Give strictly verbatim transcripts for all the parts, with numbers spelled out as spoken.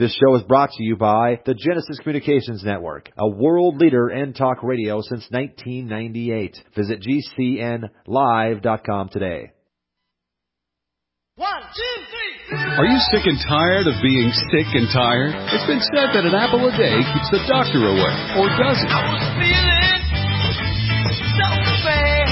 This show is brought to you by the Genesis Communications Network, a world leader in talk radio since nineteen ninety-eight. Visit G C N live dot com today. One, two, three. Are you sick and tired of being sick and tired? It's been said that an apple a day keeps the doctor away, or does it? I was feeling so bad.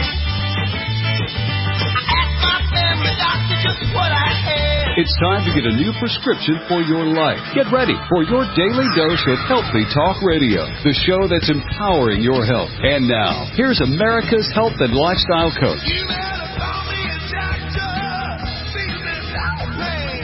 I asked my family doctor just what I had. It's time to get a new prescription for your life. Get ready for your daily dose of Healthy Talk Radio, the show that's empowering your health. And now, here's America's health and lifestyle coach. You better call me a doctor. Feel this pain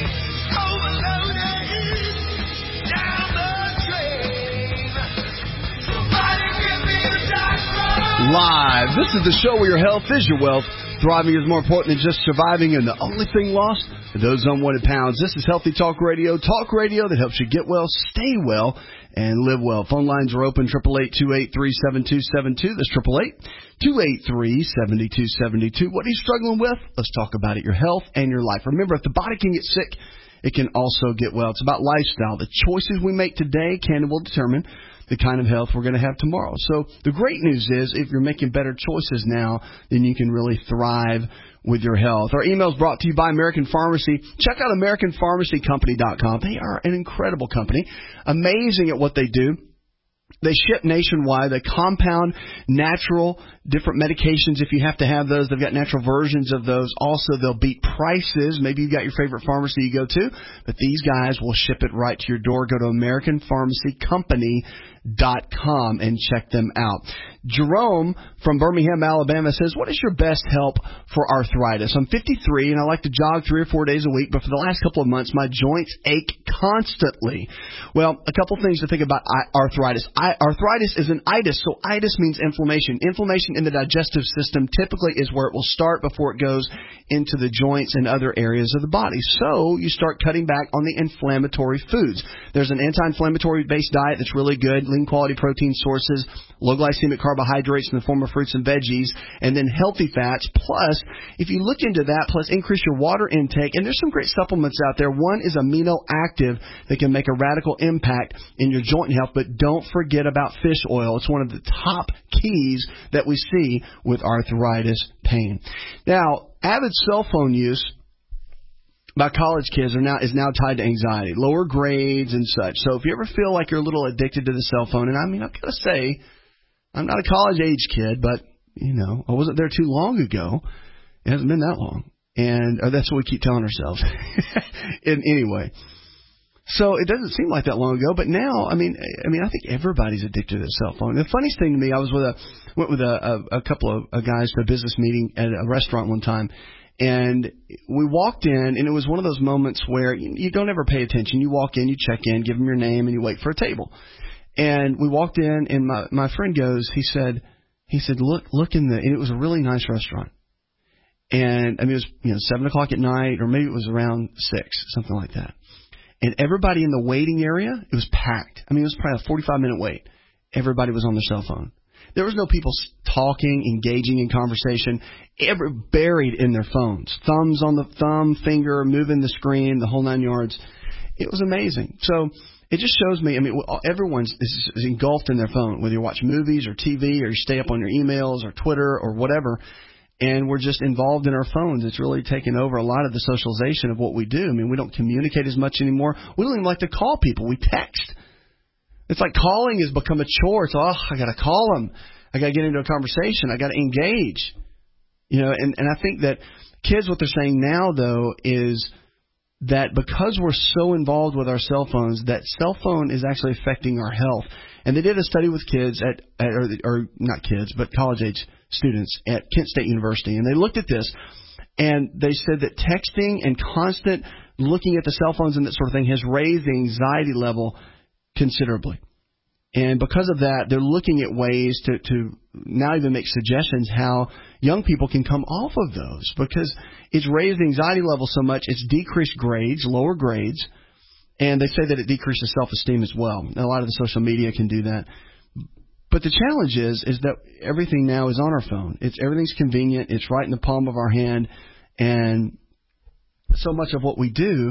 overloaded down the drain. Somebody give me a doctor. Live. This is the show where your health is your wealth. Thriving is more important than just surviving, and the only thing lost are those unwanted pounds. This is Healthy Talk Radio, talk radio that helps you get well, stay well, and live well. Phone lines are open, eight eight eight, two eight three, seven two seven two. That's eight eight eight, two eight three, seven two seven two. What are you struggling with? Let's talk about it, your health and your life. Remember, if the body can get sick, it can also get well. It's about lifestyle. The choices we make today can and will determine the kind of health we're going to have tomorrow. So the great news is if you're making better choices now, then you can really thrive with your health. Our email is brought to you by American Pharmacy. Check out American Pharmacy Company dot com. They are an incredible company, amazing at what they do. They ship nationwide. They compound natural, different medications if you have to have those. They've got natural versions of those. Also, they'll beat prices. Maybe you've got your favorite pharmacy you go to, but these guys will ship it right to your door. Go to American Pharmacy Company dot com and check them out. Jerome from Birmingham, Alabama says, what is your best help for arthritis? I'm fifty-three and I like to jog three or four days a week, but for the last couple of months, my joints ache constantly. Well, a couple things to think about arthritis. I, arthritis is an itis, so itis means inflammation. Inflammation in the digestive system typically is where it will start before it goes into the joints and other areas of the body. So you start cutting back on the inflammatory foods. There's an anti-inflammatory based diet that's really good, lean quality protein sources, low glycemic carbohydrates in the form of fruits and veggies, and then healthy fats. Plus, if you look into that, plus increase your water intake, and there's some great supplements out there. One is Amino Active that can make a radical impact in your joint health, but don't forget about fish oil. It's one of the top keys that we see with arthritis pain. Now, avid cell phone use by college kids are now is now tied to anxiety, lower grades and such. So if you ever feel like you're a little addicted to the cell phone, and I mean, I've got to say, I'm not a college age kid, but, you know, I wasn't there too long ago. It hasn't been that long. And or that's what we keep telling ourselves. And anyway, so it doesn't seem like that long ago, but now, I mean, I mean, I think everybody's addicted to a cell phone. The funniest thing to me, I was with a went with a, a, a couple of uh, guys to a business meeting at a restaurant one time, and we walked in, and it was one of those moments where you, you don't ever pay attention. You walk in, you check in, give them your name, and you wait for a table. And we walked in, and my my friend goes, he said, he said, look, look in the, and it was a really nice restaurant. And I mean, it was, you know, seven o'clock at night, or maybe it was around six, something like that. And everybody in the waiting area, it was packed. I mean, it was probably a forty-five minute wait. Everybody was on their cell phone. There was no people talking, engaging in conversation, ever buried in their phones. Thumbs on the thumb, finger, moving the screen, the whole nine yards. It was amazing. So it just shows me, I mean, everyone's is, is engulfed in their phone, whether you watch movies or T V or you stay up on your emails or Twitter or whatever. And we're just involved in our phones. It's really taken over a lot of the socialization of what we do. I mean, we don't communicate as much anymore. We don't even like to call people. We text. It's like calling has become a chore. It's, oh, I got to call them. I got to get into a conversation. I got to engage. You know, and, and I think that kids, what they're saying now, though, is that because we're so involved with our cell phones, that cell phone is actually affecting our health. And they did a study with kids at, at or, or not kids, but college-age students at Kent State University. And they looked at this, and they said that texting and constant looking at the cell phones and that sort of thing has raised the anxiety level considerably. And because of that, they're looking at ways to, to now even make suggestions how young people can come off of those, because it's raised the anxiety level so much, it's decreased grades, lower grades, and they say that it decreases self-esteem as well. Now, a lot of the social media can do that. But the challenge is is that everything now is on our phone. It's everything's convenient. It's right in the palm of our hand. And so much of what we do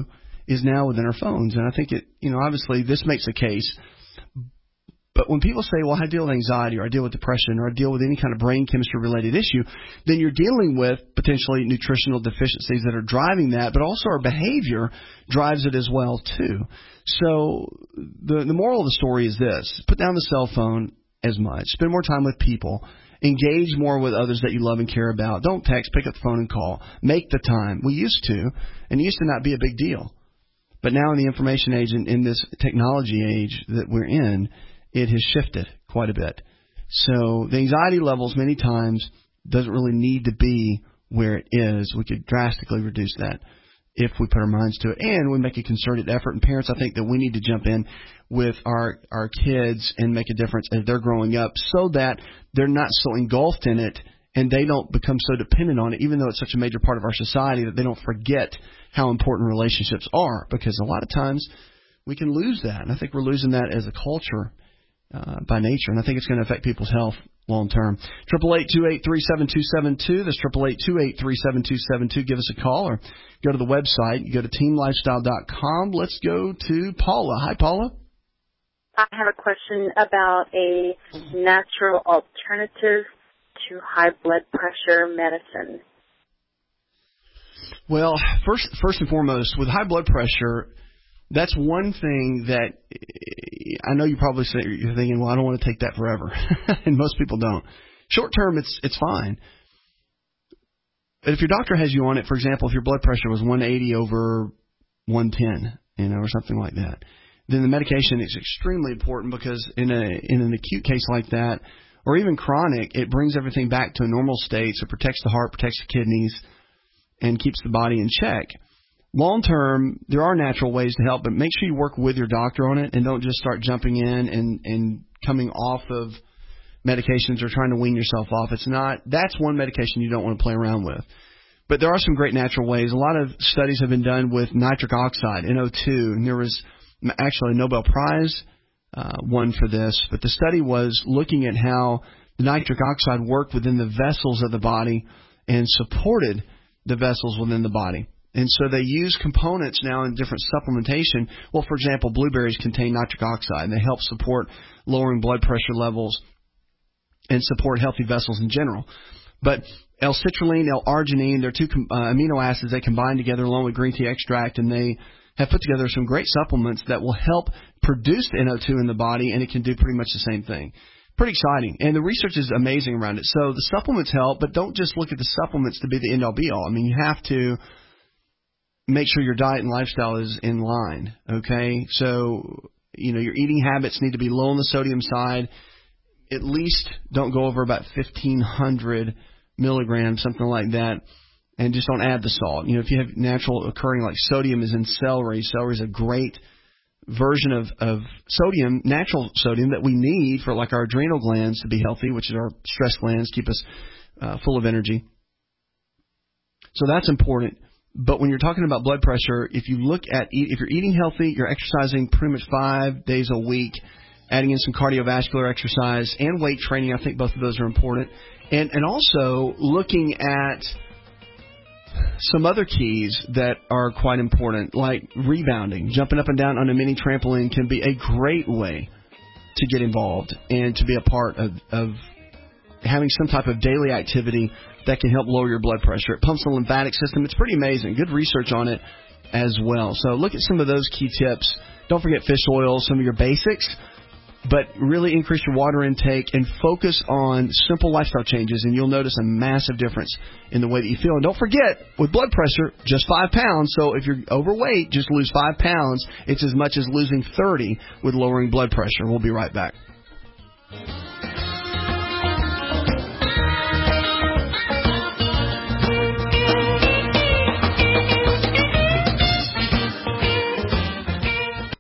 is now within our phones. And I think it, you know, obviously this makes a case. But when people say, well, I deal with anxiety or I deal with depression or I deal with any kind of brain chemistry related issue, then you're dealing with potentially nutritional deficiencies that are driving that, but also our behavior drives it as well, too. So the, the moral of the story is this. Put down the cell phone as much. Spend more time with people. Engage more with others that you love and care about. Don't text. Pick up the phone and call. Make the time. We used to, and it used to not be a big deal. But now in the information age and in this technology age that we're in, it has shifted quite a bit. So the anxiety levels many times doesn't really need to be where it is. We could drastically reduce that if we put our minds to it and we make a concerted effort. And parents, I think that we need to jump in with our, our kids and make a difference as they're growing up so that they're not so engulfed in it and they don't become so dependent on it, even though it's such a major part of our society, that they don't forget how important relationships are, because a lot of times we can lose that. And I think we're losing that as a culture uh, by nature. And I think it's going to affect people's health long term. Triple eight two eight three seven two seven two. That's triple eight two eight three seven two seven two. Give us a call or go to the website. Go to team lifestyle dot com. Let's go to Paula. Hi, Paula. I have a question about a natural alternative to high blood pressure medicine. Well, first, first and foremost, with high blood pressure, that's one thing that I know you probably say you're thinking, well, I don't want to take that forever, and most people don't. Short term, it's it's fine. But if your doctor has you on it, for example, if your blood pressure was one eighty over one ten, you know, or something like that, then the medication is extremely important, because in a in an acute case like that, or even chronic, it brings everything back to a normal state, so it protects the heart, protects the kidneys, and keeps the body in check. Long term, there are natural ways to help, but make sure you work with your doctor on it and don't just start jumping in and, and coming off of medications or trying to wean yourself off. It's not, that's one medication you don't want to play around with. But there are some great natural ways. A lot of studies have been done with nitric oxide, N O two, and there was actually a Nobel Prize uh, won for this. But the study was looking at how the nitric oxide worked within the vessels of the body and supported the vessels within the body. And so they use components now in different supplementation. Well, for example, blueberries contain nitric oxide, and they help support lowering blood pressure levels and support healthy vessels in general. But L-citrulline, L-arginine, they're two uh, amino acids. They combine together along with green tea extract, and they have put together some great supplements that will help produce N O two in the body, and it can do pretty much the same thing. Pretty exciting. And the research is amazing around it. So the supplements help, but don't just look at the supplements to be the end-all, be-all. I mean, you have to make sure your diet and lifestyle is in line, okay? So, you know, your eating habits need to be low on the sodium side. At least don't go over about fifteen hundred milligrams, something like that, and just don't add the salt. You know, if you have natural occurring, like sodium is in celery. Celery is a great version of, of sodium, natural sodium that we need for like our adrenal glands to be healthy, which is our stress glands, keep us uh, full of energy. So that's important. But when you're talking about blood pressure, if you look at, if you're eating healthy, you're exercising pretty much five days a week, adding in some cardiovascular exercise and weight training, I think both of those are important. And, and also looking at some other keys that are quite important, like rebounding. Jumping up and down on a mini trampoline can be a great way to get involved and to be a part of, of having some type of daily activity that can help lower your blood pressure. It pumps the lymphatic system. It's pretty amazing. Good research on it as well. So look at some of those key tips. Don't forget fish oil, some of your basics, but really increase your water intake and focus on simple lifestyle changes, and you'll notice a massive difference in the way that you feel. And don't forget, with blood pressure, just five pounds. So if you're overweight, just lose five pounds. It's as much as losing thirty with lowering blood pressure. We'll be right back. There's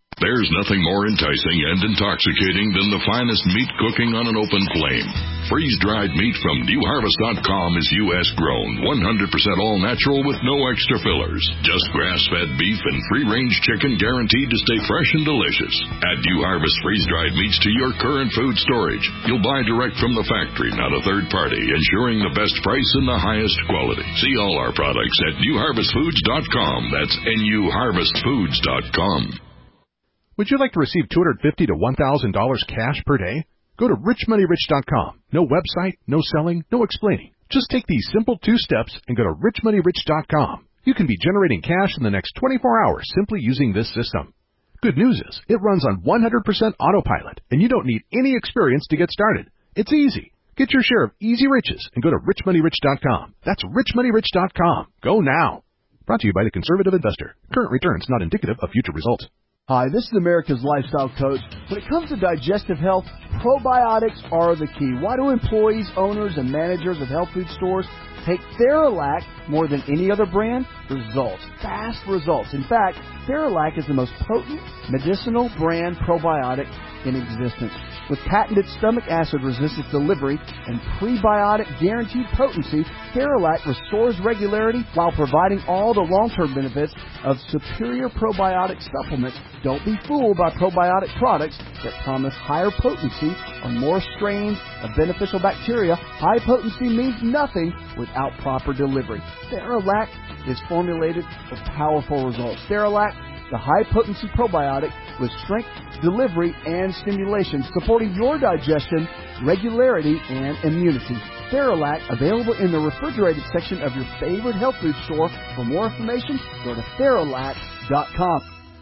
There's nothing more enticing and intoxicating than the finest meat cooking on an open flame. Freeze-dried meat from new harvest dot com is U S grown, one hundred percent all natural with no extra fillers. Just grass-fed beef and free-range chicken guaranteed to stay fresh and delicious. Add New Harvest freeze-dried meats to your current food storage. You'll buy direct from the factory, not a third party, ensuring the best price and the highest quality. See all our products at new harvest foods dot com. That's N U harvest foods dot com. Would you like to receive two hundred fifty dollars to one thousand dollars cash per day? Go to rich money rich dot com. No website, no selling, no explaining. Just take these simple two steps and go to rich money rich dot com. You can be generating cash in the next twenty-four hours simply using this system. Good news is, it runs on one hundred percent autopilot, and you don't need any experience to get started. It's easy. Get your share of easy riches and go to rich money rich dot com. That's rich money rich dot com. Go now. Brought to you by the Conservative Investor. Current returns not indicative of future results. Hi, this is America's Lifestyle Coach. When it comes to digestive health, probiotics are the key. Why do employees, owners, and managers of health food stores take Theralac more than any other brand? Results. Fast results. In fact, Theralac is the most potent medicinal brand probiotic in existence. With patented stomach acid resistant delivery and prebiotic guaranteed potency, Theralac restores regularity while providing all the long-term benefits of superior probiotic supplements. Don't be fooled by probiotic products that promise higher potency or more strains of beneficial bacteria. High potency means nothing without proper delivery. Theralac is formulated for powerful results. Theralac, the high-potency probiotic with strength, delivery, and stimulation, supporting your digestion, regularity, and immunity. Theralac, available in the refrigerated section of your favorite health food store. For more information, go to Theralac dot com.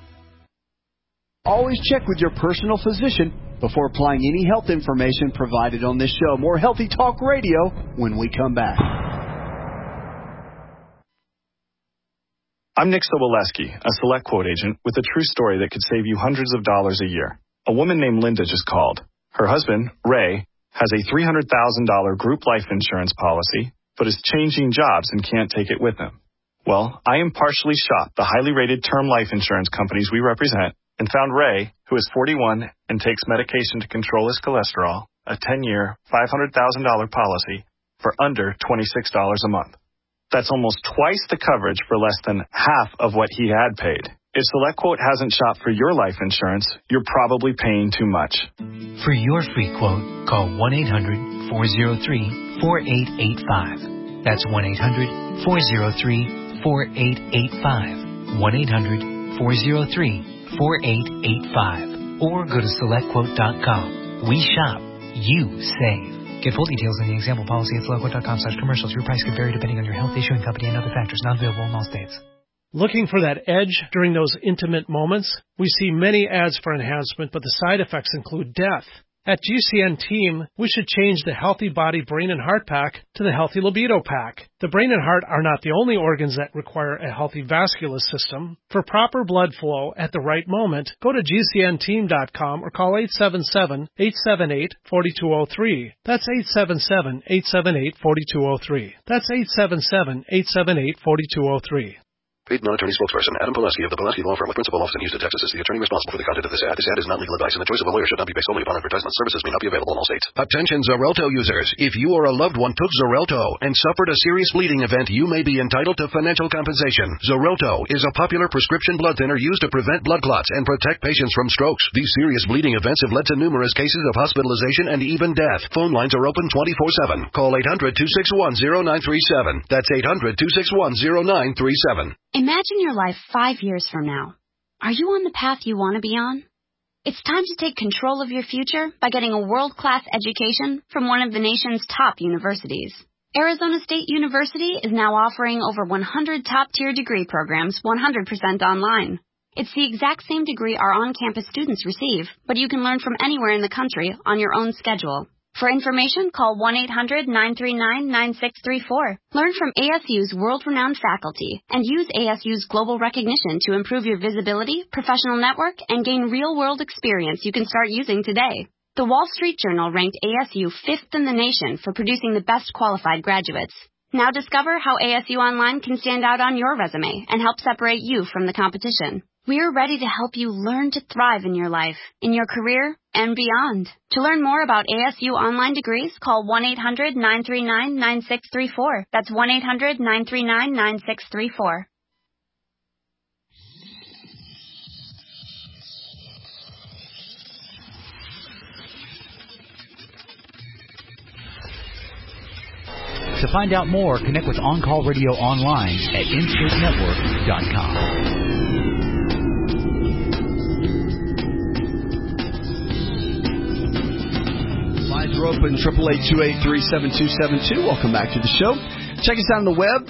Always check with your personal physician before applying any health information provided on this show. More Healthy Talk Radio when we come back. I'm Nick Soboleski, a Select Quote agent with a true story that could save you hundreds of dollars a year. A woman named Linda just called. Her husband, Ray, has a three hundred thousand dollars group life insurance policy, but is changing jobs and can't take it with him. Well, I impartially shopped the highly rated term life insurance companies we represent and found Ray, who is forty-one and takes medication to control his cholesterol, a ten-year, five hundred thousand dollars policy for under twenty-six dollars a month. That's almost twice the coverage for less than half of what he had paid. If SelectQuote hasn't shopped for your life insurance, you're probably paying too much. For your free quote, call one eight hundred four oh three four eight eight five. That's one eight hundred four oh three four eight eight five. one eight hundred four oh three four eight eight five. Or go to select quote dot com. We shop. You save. Get full details in the example policy at select quote dot com slash commercials. Your price could vary depending on your health, issuing company, and other factors. Not available in all states. Looking for that edge during those intimate moments? We see many ads for enhancement, but the side effects include death. At G C N Team, we should change the Healthy Body, Brain, and Heart Pack to the Healthy Libido Pack. The brain and heart are not the only organs that require a healthy vascular system. For proper blood flow at the right moment, go to G C N team dot com or call eight seven seven, eight seven eight, four two zero three. That's eight seven seven, eight seven eight, four two zero three. That's eight seven seven, eight seven eight, four two zero three. Paid non-attorney spokesperson Adam Pulaski of the Pulaski Law Firm with principal office in Houston, Texas is the attorney responsible for the content of this ad. This ad is not legal advice, and the choice of a lawyer should not be based solely upon advertisement. Services may not be available in all states. Attention Xarelto users. If you or a loved one took Xarelto and suffered a serious bleeding event, you may be entitled to financial compensation. Xarelto is a popular prescription blood thinner used to prevent blood clots and protect patients from strokes. These serious bleeding events have led to numerous cases of hospitalization and even death. Phone lines are open twenty-four seven. Call eight hundred, two six one, zero nine three seven. That's eight hundred, two six one, zero nine three seven. Imagine your life five years from now. Are you on the path you want to be on? It's time to take control of your future by getting a world-class education from one of the nation's top universities. Arizona State University is now offering over one hundred top-tier degree programs one hundred percent online. It's the exact same degree our on-campus students receive, but you can learn from anywhere in the country on your own schedule. For information, call one eight hundred, nine three nine, nine six three four. Learn from A S U's world-renowned faculty and use A S U's global recognition to improve your visibility, professional network, and gain real-world experience you can start using today. The Wall Street Journal ranked A S U fifth in the nation for producing the best qualified graduates. Now discover how A S U Online can stand out on your resume and help separate you from the competition. We are ready to help you learn to thrive in your life, in your career, and beyond. To learn more about A S U online degrees, call one eight hundred nine three nine nine six three four. That's one eight hundred nine three nine nine six three four. To find out more, connect with On Call Radio online at instate network dot com. Lines are open, eight eight eight, two eight three, seven two seven two. Welcome back to the show. Check us out on the web.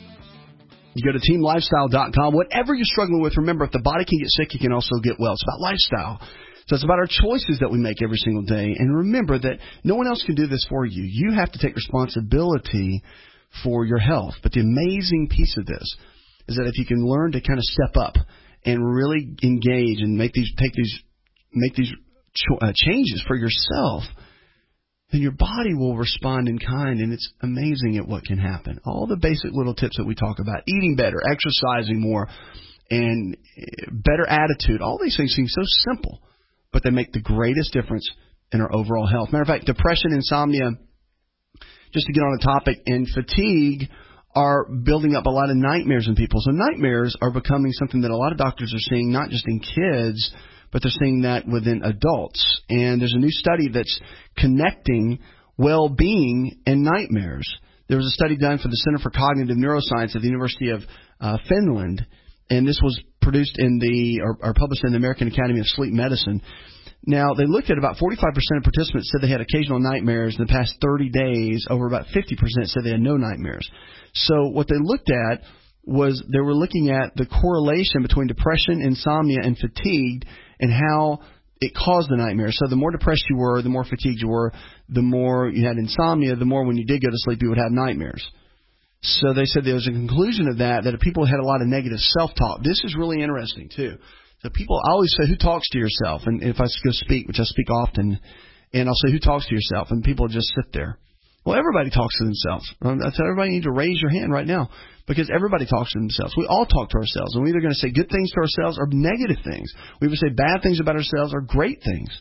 You go to team lifestyle dot com. Whatever you're struggling with, remember, if the body can get sick, you can also get well. It's about lifestyle. So it's about our choices that we make every single day. And remember that no one else can do this for you. You have to take responsibility for your health. But the amazing piece of this is that if you can learn to kind of step up and really engage and make these take these make these cho- uh, changes for yourself, then your body will respond in kind, and it's amazing at what can happen. All the basic little tips that we talk about, eating better, exercising more, and better attitude, all these things seem so simple, but they make the greatest difference in our overall health. Matter of fact, depression, insomnia, just to get on the topic, and fatigue are building up a lot of nightmares in people. So nightmares are becoming something that a lot of doctors are seeing, not just in kids, but they're seeing that within adults. And there's a new study that's connecting well-being and nightmares. There was a study done for the Center for Cognitive Neuroscience at the University of uh, Finland, and this was produced in the or, or published in the American Academy of Sleep Medicine. Now, they looked at about forty-five percent of participants said they had occasional nightmares in the past thirty days. Over about fifty percent said they had no nightmares. So what they looked at was they were looking at the correlation between depression, insomnia, and fatigue and how it caused the nightmares. So the more depressed you were, the more fatigued you were, the more you had insomnia, the more when you did go to sleep you would have nightmares. So they said there was a conclusion of that, that if people had a lot of negative self-talk, this is really interesting too. So people, I always say, who talks to yourself? And if I go speak, which I speak often, and I'll say, who talks to yourself? And people just sit there. Well, everybody talks to themselves. I tell everybody, you need to raise your hand right now, because everybody talks to themselves. We all talk to ourselves, and we're either going to say good things to ourselves or negative things. We either say bad things about ourselves or great things.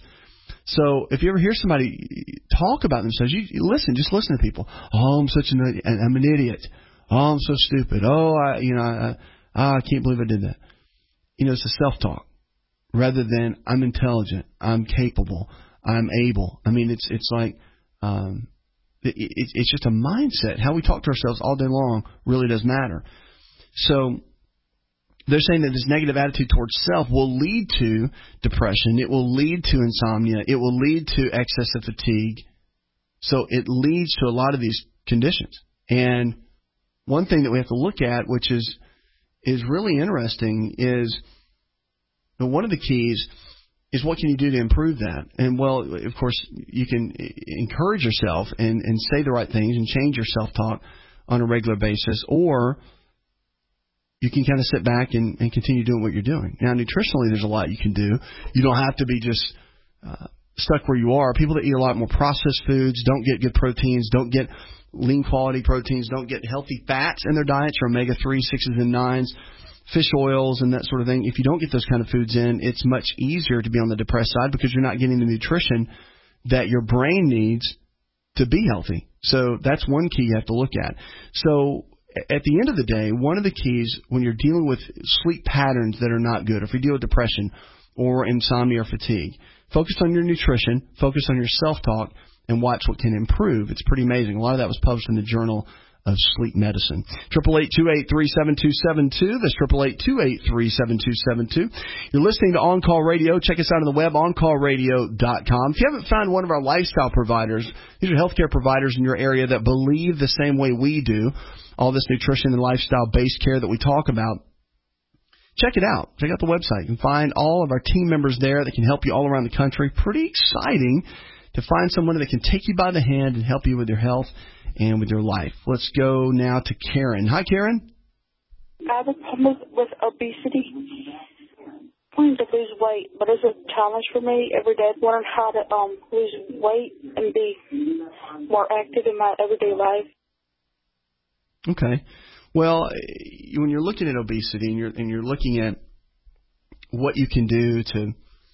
So if you ever hear somebody talk about themselves, you, you listen. Just listen to people. Oh, I'm such an I'm an idiot. Oh, I'm so stupid. Oh, I you know I, I can't believe I did that. You know, it's a self-talk rather than I'm intelligent, I'm capable, I'm able. I mean, it's it's like um, it, it, it's just a mindset. How we talk to ourselves all day long really does matter. So they're saying that this negative attitude towards self will lead to depression. It will lead to insomnia. It will lead to excessive fatigue. So it leads to a lot of these conditions. And one thing that we have to look at, which is is really interesting, is one of the keys is what can you do to improve that? And, well, of course, you can encourage yourself and, and say the right things and change your self-talk on a regular basis, or you can kind of sit back and, and continue doing what you're doing. Now, nutritionally, there's a lot you can do. You don't have to be just uh, stuck where you are. People that eat a lot more processed foods, don't get good proteins, don't get lean quality proteins, don't get healthy fats in their diets, or omega three, sixes, and nines, fish oils, and that sort of thing. If you don't get those kind of foods in, it's much easier to be on the depressed side because you're not getting the nutrition that your brain needs to be healthy. So that's one key you have to look at. So at the end of the day, one of the keys when you're dealing with sleep patterns that are not good, if you deal with depression or insomnia or fatigue, focus on your nutrition, focus on your self-talk, and watch what can improve. It's pretty amazing. A lot of that was published in the Journal of Sleep Medicine. eight eight eight, two eight three, seven two seven two. That's eight eight eight, two eight three, seven two seven two. You're listening to On Call Radio. Check us out on the web, on call radio dot com. If you haven't found one of our lifestyle providers, these are healthcare providers in your area that believe the same way we do, all this nutrition and lifestyle-based care that we talk about, check it out. Check out the website. You can find all of our team members there that can help you all around the country. Pretty exciting to find someone that can take you by the hand and help you with your health and with your life. Let's go now to Karen. Hi, Karen. I have a problem with obesity. I'm wanting to lose weight, but it's a challenge for me every day. I'm wondering how to um, lose weight and be more active in my everyday life. Okay. Well, when you're looking at obesity and you're and you're looking at what you can do to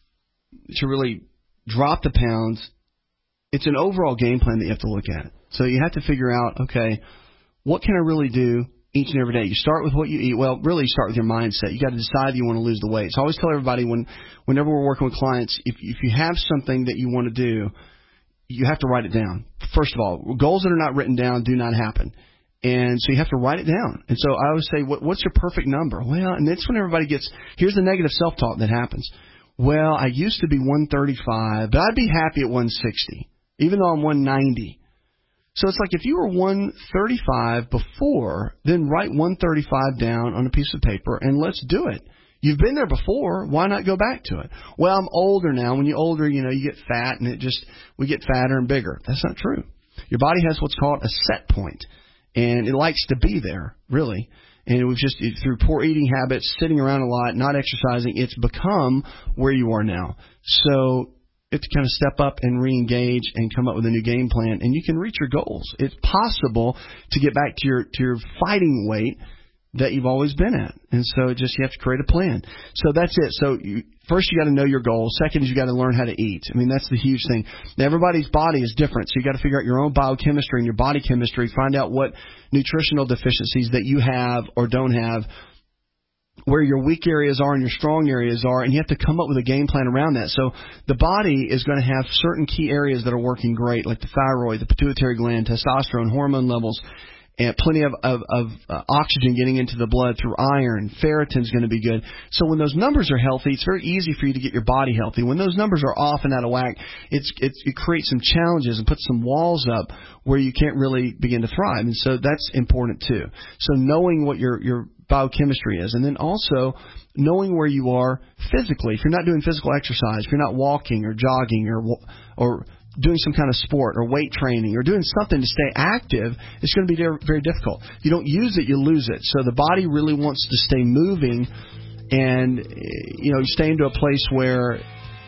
to really drop the pounds, it's an overall game plan that you have to look at. So you have to figure out, okay, what can I really do each and every day? You start with what you eat. Well, really, you start with your mindset. You got to decide you want to lose the weight. So I always tell everybody when, whenever we're working with clients, if if you have something that you want to do, you have to write it down. First of all, goals that are not written down do not happen. And so you have to write it down. And so I always say, what, what's your perfect number? Well, and that's when everybody gets, here's the negative self-talk that happens. Well, I used to be one thirty-five, but I'd be happy at one sixty, even though I'm one ninety. So it's like if you were one thirty-five before, then write one thirty-five down on a piece of paper and let's do it. You've been there before. Why not go back to it? Well, I'm older now. When you're older, you know, you get fat and it just, we get fatter and bigger. That's not true. Your body has what's called a set point, and it likes to be there, really. And it was just through poor eating habits, sitting around a lot, not exercising, it's become where you are now. So it's kind of step up and re-engage and come up with a new game plan, and you can reach your goals. It's possible to get back to your to your fighting weight that you've always been at. And so just you have to create a plan. So that's it. So you, first you got to know your goals. Second is you got to learn how to eat. I mean, that's the huge thing. Now, everybody's body is different, so you got to figure out your own biochemistry and your body chemistry. Find out what nutritional deficiencies that you have or don't have, where your weak areas are and your strong areas are, and you have to come up with a game plan around that. So the body is going to have certain key areas that are working great, like the thyroid, the pituitary gland, testosterone, hormone levels, and plenty of, of, of uh, oxygen getting into the blood through iron. Ferritin's going to be good. So when those numbers are healthy, it's very easy for you to get your body healthy. When those numbers are off and out of whack, it's, it's, it creates some challenges and puts some walls up where you can't really begin to thrive. And so that's important too. So knowing what your, your biochemistry is, and then also knowing where you are physically. If you're not doing physical exercise, if you're not walking or jogging or or doing some kind of sport or weight training or doing something to stay active, it's going to be very, very difficult. If you don't use it, you lose it. So the body really wants to stay moving and, you know, stay into a place where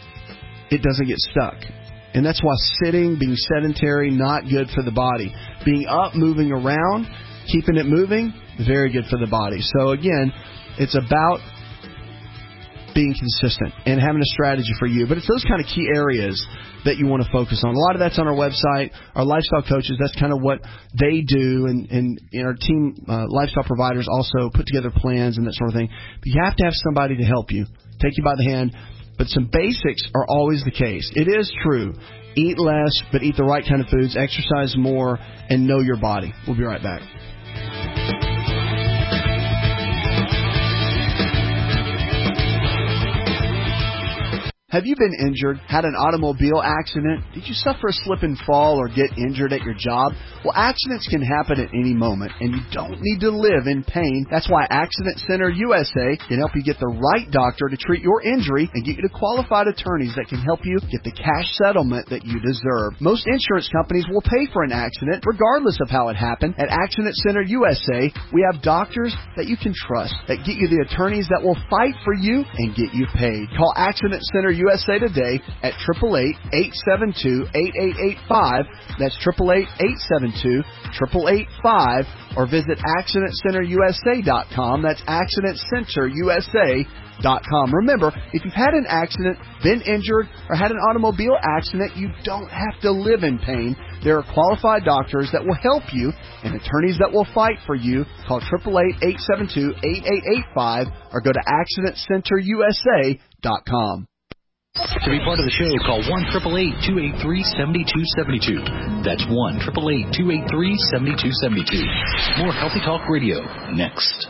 it doesn't get stuck. And that's why sitting, being sedentary, not good for the body. Being up, moving around, keeping it moving, very good for the body. So again, it's about being consistent and having a strategy for you. But it's those kind of key areas that you want to focus on. A lot of that's on our website. Our lifestyle coaches, that's kind of what they do. And, and, and our team, uh, lifestyle providers also put together plans and that sort of thing. But you have to have somebody to help you, take you by the hand. But some basics are always the case. It is true. Eat less, but eat the right kind of foods, exercise more, and know your body. We'll be right back. Have you been injured, had an automobile accident? Did you suffer a slip and fall or get injured at your job? Well, accidents can happen at any moment, and you don't need to live in pain. That's why Accident Center U S A can help you get the right doctor to treat your injury and get you to qualified attorneys that can help you get the cash settlement that you deserve. Most insurance companies will pay for an accident, regardless of how it happened. At Accident Center U S A, we have doctors that you can trust, that get you the attorneys that will fight for you and get you paid. Call Accident Center U S A today at eight eight eight, eight seven two, eight eight eight five. That's eight eight eight, eight seven two, eight eight eight five. Or visit accident center U S A dot com. That's accident center U S A dot com. Remember, if you've had an accident, been injured, or had an automobile accident, you don't have to live in pain. There are qualified doctors that will help you and attorneys that will fight for you. Call eight eight eight, eight seven two, eight eight eight five or go to accident center U S A dot com. To be part of the show, call one eight eight eight, two eight three, seven two seven two. That's one eight eight eight, two eight three, seven two seven two. More Healthy Talk Radio next.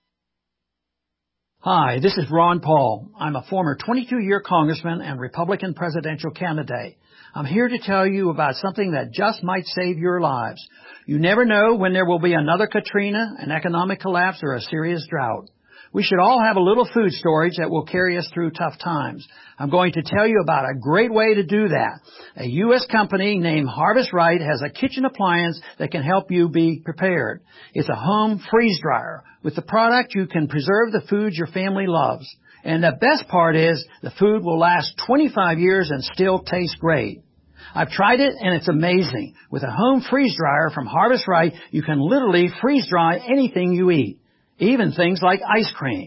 Hi, this is Ron Paul. I'm a former twenty-two-year congressman and Republican presidential candidate. I'm here to tell you about something that just might save your lives. You never know when there will be another Katrina, an economic collapse, or a serious drought. We should all have a little food storage that will carry us through tough times. I'm going to tell you about a great way to do that. A U S company named Harvest Right has a kitchen appliance that can help you be prepared. It's a home freeze dryer. With the product, you can preserve the foods your family loves. And the best part is the food will last twenty-five years and still taste great. I've tried it, and it's amazing. With a home freeze dryer from Harvest Right, you can literally freeze dry anything you eat, even things like ice cream.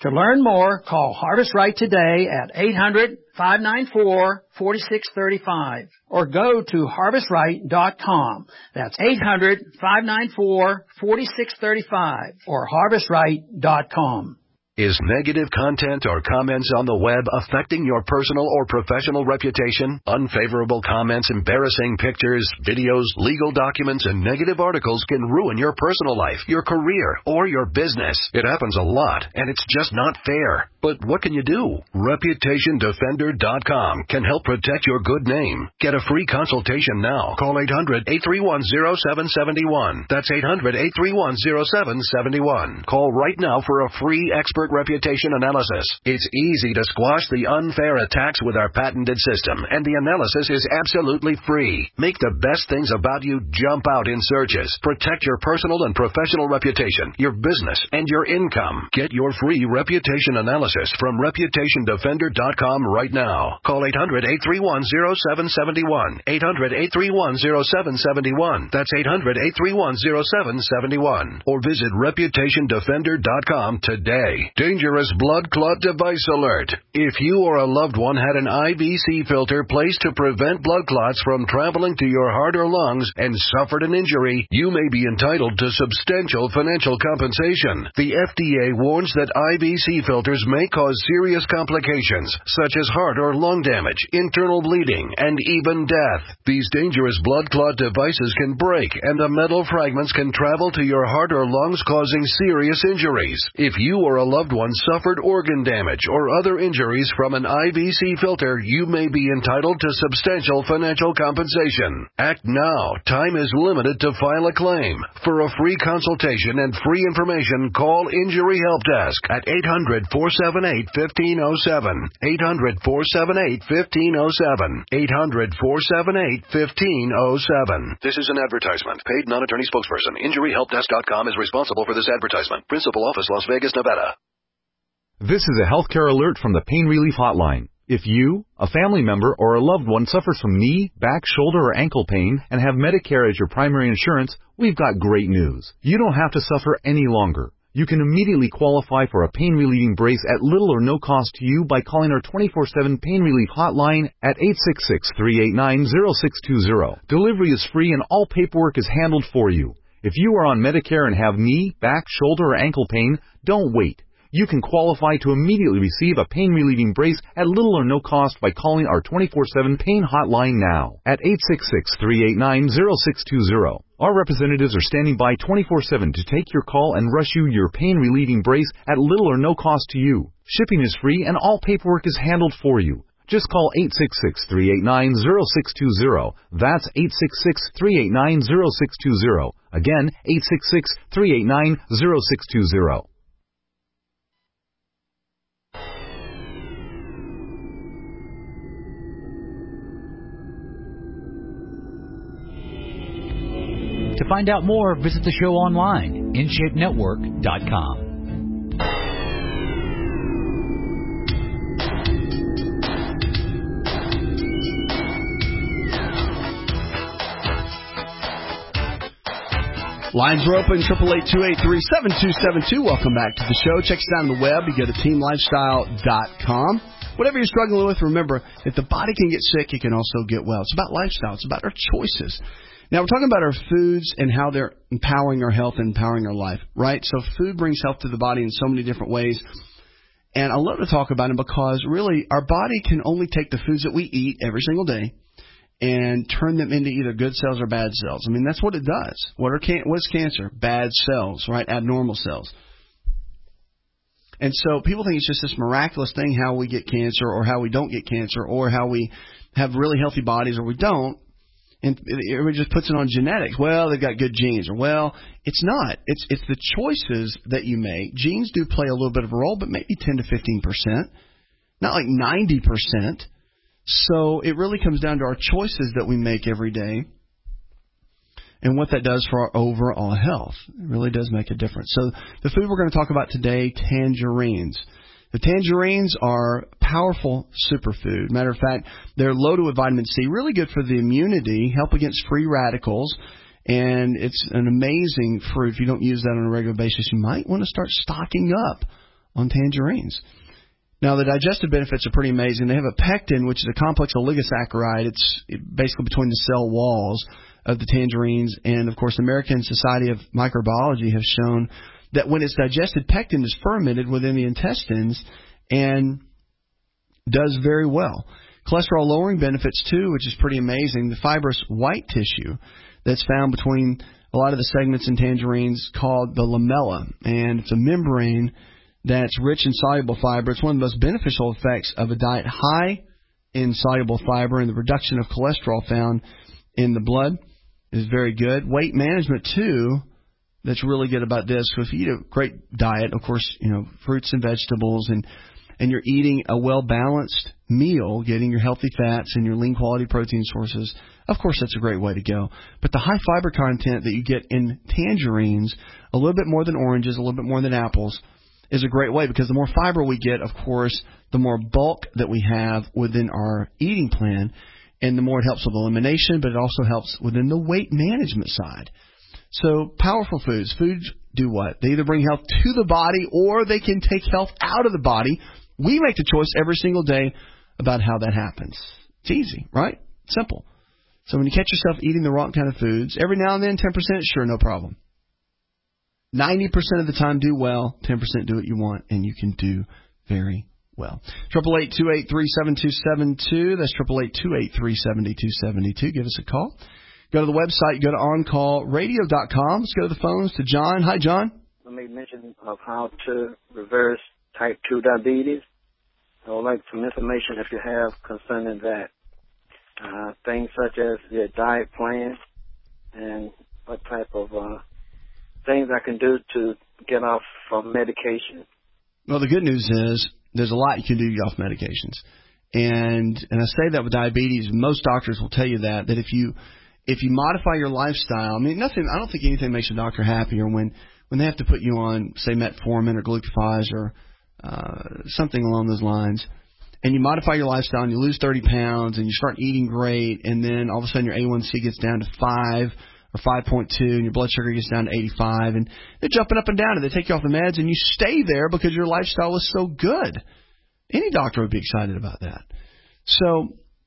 To learn more, call Harvest Right today at eight hundred, five nine four, four six three five or go to harvest right dot com. That's eight hundred, five nine four, four six three five or harvest right dot com. Is negative content or comments on the web affecting your personal or professional reputation? Unfavorable comments, embarrassing pictures, videos, legal documents, and negative articles can ruin your personal life, your career, or your business. It happens a lot, and it's just not fair. But what can you do? reputation defender dot com can help protect your good name. Get a free consultation now. Call eight hundred, eight three one, zero seven seven one. That's eight hundred, eight three one, zero seven seven one. Call right now for a free expert reputation analysis. It's easy to squash the unfair attacks with our patented system, and the analysis is absolutely free. Make the best things about you jump out in searches. Protect your personal and professional reputation, your business, and your income. Get your free reputation analysis from reputation defender dot com right now. Call eight hundred, eight three one, zero seven seven one. eight hundred, eight three one, zero seven seven one. That's eight hundred, eight three one, zero seven seven one. Or visit reputation defender dot com today. Dangerous blood clot device alert. If you or a loved one had an I V C filter placed to prevent blood clots from traveling to your heart or lungs and suffered an injury, you may be entitled to substantial financial compensation. The F D A warns that I V C filters may cause serious complications, such as heart or lung damage, internal bleeding, and even death. These dangerous blood clot devices can break, and the metal fragments can travel to your heart or lungs, causing serious injuries. If you or a loved one suffered organ damage or other injuries from an I V C filter, you may be entitled to substantial financial compensation. Act now. Time is limited to file a claim. For a free consultation and free information, call Injury Help Desk at eight hundred, four seven eight, one five zero seven. eight hundred, four seven eight, one five zero seven. eight hundred, four seven eight, one five zero seven. This is an advertisement. Paid non-attorney spokesperson. Injury Help Desk dot com is responsible for this advertisement. Principal office, Las Vegas, Nevada. This is a healthcare alert from the Pain Relief Hotline. If you, a family member, or a loved one suffers from knee, back, shoulder, or ankle pain and have Medicare as your primary insurance, we've got great news. You don't have to suffer any longer. You can immediately qualify for a pain-relieving brace at little or no cost to you by calling our twenty-four seven Pain Relief Hotline at eight six six, three eight nine, zero six two zero. Delivery is free and all paperwork is handled for you. If you are on Medicare and have knee, back, shoulder, or ankle pain, don't wait. You can qualify to immediately receive a pain-relieving brace at little or no cost by calling our twenty-four seven Pain Hotline now at eight six six, three eight nine, zero six two zero. Our representatives are standing by twenty-four seven to take your call and rush you your pain-relieving brace at little or no cost to you. Shipping is free and all paperwork is handled for you. Just call eight six six, three eight nine, zero six two zero. That's eight six six, three eight nine, zero six two zero. Again, eight six six, three eight nine, zero six two zero. To find out more, visit the show online, in shape network dot com. Lines are open, eight eight eight, two eight three, seven two seven two. Welcome back to the show. Check us out on the web. You go to team lifestyle dot com. Whatever you're struggling with, remember, if the body can get sick, it can also get well. It's about lifestyle. It's about our choices. Now, we're talking about our foods and how they're empowering our health and empowering our life, right? So food brings health to the body in so many different ways. And I love to talk about them because, really, our body can only take the foods that we eat every single day and turn them into either good cells or bad cells. I mean, that's what it does. What are can- what is cancer? Bad cells, right? Abnormal cells. And so people think it's just this miraculous thing how we get cancer or how we don't get cancer or how we have really healthy bodies or we don't. And everybody just puts it on genetics. Well, they've got good genes. Or, well, it's not. It's it's the choices that you make. Genes do play a little bit of a role, but maybe ten to fifteen percent. Not like ninety percent. So it really comes down to our choices that we make every day and what that does for our overall health. It really does make a difference. So the food we're going to talk about today, tangerines. The tangerines are powerful superfood. Matter of fact, they're loaded with vitamin C, really good for the immunity, help against free radicals, and it's an amazing fruit. If you don't use that on a regular basis, you might want to start stocking up on tangerines. Now, the digestive benefits are pretty amazing. They have a pectin, which is a complex oligosaccharide. It's basically between the cell walls of the tangerines. And, of course, the American Society of Microbiology has shown that when it's digested, pectin is fermented within the intestines and does very well. Cholesterol-lowering benefits, too, which is pretty amazing. The fibrous white tissue that's found between a lot of the segments in tangerines called the lamella. And it's a membrane that's rich in soluble fiber. It's one of the most beneficial effects of a diet high in soluble fiber, and the reduction of cholesterol found in the blood is very good. Weight management, too, that's really good about this. So if you eat a great diet, of course, you know, fruits and vegetables, and, and you're eating a well-balanced meal, getting your healthy fats and your lean quality protein sources, of course, that's a great way to go. But the high fiber content that you get in tangerines, a little bit more than oranges, a little bit more than apples, is a great way, because the more fiber we get, of course, the more bulk that we have within our eating plan, and the more it helps with elimination, but it also helps within the weight management side. So powerful foods. Foods do what? They either bring health to the body or they can take health out of the body. We make the choice every single day about how that happens. It's easy, right? Simple. So when you catch yourself eating the wrong kind of foods, every now and then, ten percent, sure, no problem. ninety percent of the time, do well. ten percent do what you want, and you can do very well. Triple eight two eight three seven two seven two. That's triple eight two eight three seven two seven two. Give us a call. Go to the website. Go to on call radio dot com. Let's go to the phones to John. Hi, John. Let me mention of how to reverse type two diabetes. I would like some information if you have concerning that. Uh, things such as your diet plan and what type of uh, things I can do to get off from medication. Well, the good news is there's a lot you can do to get off medications. And and I say that with diabetes. Most doctors will tell you that, that if you if you modify your lifestyle, I mean, nothing. I don't think anything makes a doctor happier when, when they have to put you on, say, metformin or glucophage or uh, something along those lines, and you modify your lifestyle and you lose thirty pounds and you start eating great, and then all of a sudden your A one C gets down to five or five point two, and your blood sugar gets down to eighty-five, and they're jumping up and down, and they take you off the meds, and you stay there because your lifestyle is so good. Any doctor would be excited about that. So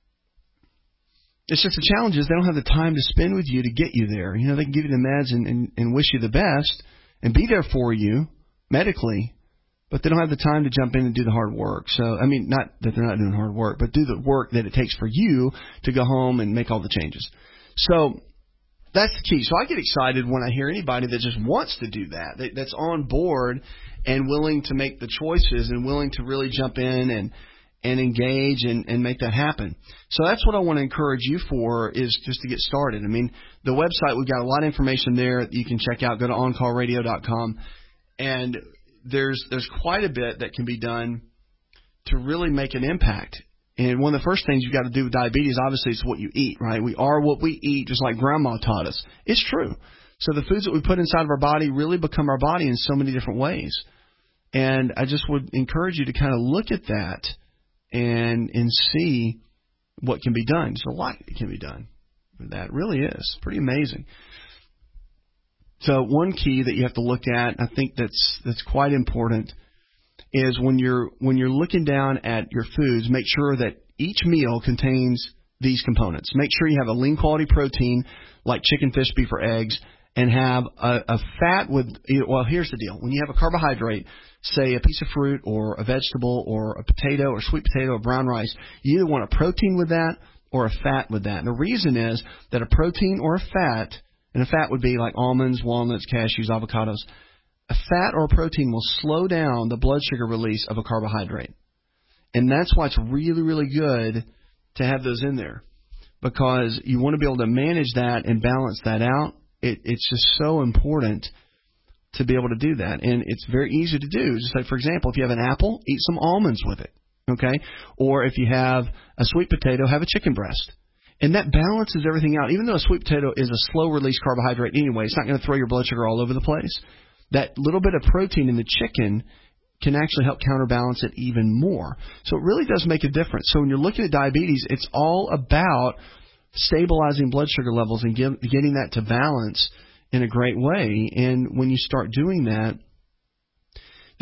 it's just the challenge is they don't have the time to spend with you to get you there. You know, they can give you the meds and, and, and wish you the best and be there for you medically, but they don't have the time to jump in and do the hard work. So, I mean, not that they're not doing hard work, but do the work that it takes for you to go home and make all the changes. So that's the key. So I get excited when I hear anybody that just wants to do that, that that's on board and willing to make the choices and willing to really jump in and and engage and, and make that happen. So that's what I want to encourage you for, is just to get started. I mean, the website, we've got a lot of information there that you can check out. Go to on call radio dot com. And there's there's quite a bit that can be done to really make an impact. And one of the first things you've got to do with diabetes, obviously, is what you eat, right? We are what we eat, just like Grandma taught us. It's true. So the foods that we put inside of our body really become our body in so many different ways. And I just would encourage you to kind of look at that and and see what can be done. There's a lot that can be done with that. It really is pretty amazing. So one key that you have to look at, I think that's that's quite important, is when you're when you're looking down at your foods, make sure that each meal contains these components. Make sure you have a lean quality protein like chicken, fish, beef, or eggs, and have a, a fat with, well, here's the deal. When you have a carbohydrate, say a piece of fruit or a vegetable or a potato or sweet potato or brown rice, you either want a protein with that or a fat with that. And the reason is that a protein or a fat, and a fat would be like almonds, walnuts, cashews, avocados, a fat or a protein will slow down the blood sugar release of a carbohydrate. And that's why it's really, really good to have those in there, because you want to be able to manage that and balance that out. It, it's just so important to be able to do that. And it's very easy to do. Just like, for example, if you have an apple, eat some almonds with it, okay? Or if you have a sweet potato, have a chicken breast. And that balances everything out. Even though a sweet potato is a slow-release carbohydrate anyway, it's not going to throw your blood sugar all over the place. That little bit of protein in the chicken can actually help counterbalance it even more. So it really does make a difference. So when you're looking at diabetes, it's all about stabilizing blood sugar levels and get, getting that to balance in a great way. And when you start doing that,